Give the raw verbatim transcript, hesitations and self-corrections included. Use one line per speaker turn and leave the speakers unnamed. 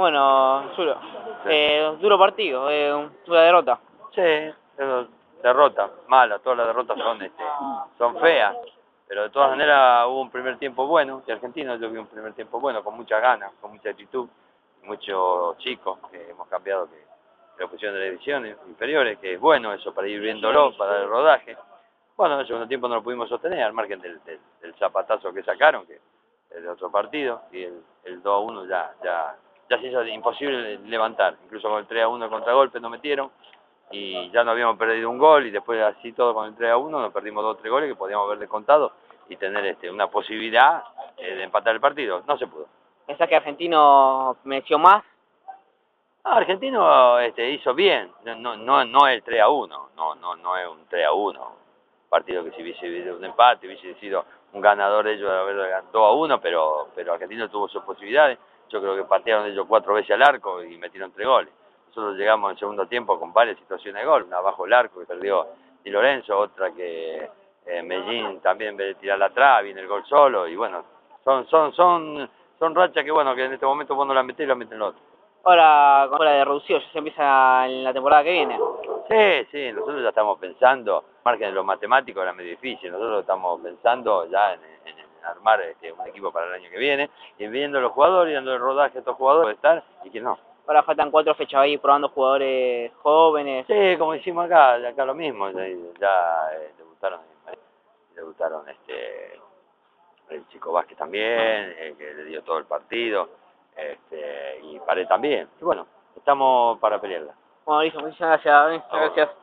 Bueno, Zulo,
Sí,
eh, duro partido, eh, una derrota.
sí, pero derrota, mala, todas las derrotas son este, son feas, pero de todas maneras hubo un primer tiempo bueno, y Argentino yo vi un primer tiempo bueno, con muchas ganas, con mucha actitud, muchos chicos que hemos cambiado que la posición de las divisiones inferiores, que es bueno eso para ir viéndolo, para dar el rodaje. Bueno, en el segundo tiempo no lo pudimos sostener, al margen del, del, del zapatazo que sacaron, que es de otro partido, y el, el dos a uno ya, ya, ya se hizo imposible levantar, incluso con el tres a uno de contragolpe nos metieron, y ya no habíamos perdido un gol, y después así todo con el tres a uno nos perdimos dos o tres goles que podíamos haber descontado y tener este, una posibilidad eh, de empatar el partido. No se pudo.
¿Pensás que Argentino mereció más?
No, Argentino este, hizo bien, no, no, no es el tres a uno, no, no, no es un tres a uno, partido que si hubiese habido un empate, hubiese sido un ganador de ellos de haber ganado dos a uno, pero, pero Argentino tuvo sus posibilidades, yo creo que patearon ellos cuatro veces al arco y metieron tres goles. Nosotros llegamos en segundo tiempo con varias situaciones de gol, una bajo el arco que perdió Di Lorenzo, otra que eh, Medellín también en vez de tirar la trave, viene el gol solo, y bueno, son, son, son, son rachas que bueno, que en este momento vos no la metés y la meten el otro.
Ahora con la de reducido, ya se empieza en la temporada que viene.
Sí, sí, nosotros ya estamos pensando, margen de lo matemático era medio difícil, nosotros estamos pensando ya en, en, en armar este, un equipo para el año que viene, y viendo los jugadores y dando el rodaje a estos jugadores de estar, y que no.
Ahora faltan cuatro fechas ahí probando jugadores jóvenes.
Sí, como hicimos acá, acá lo mismo, ya, ya eh, debutaron, debutaron este, el Chico Vázquez también, eh, que le dio todo el partido, este, y Pared también, y bueno, estamos para pelearla.
Bueno, listo, muchas gracias.
A vos.
Gracias.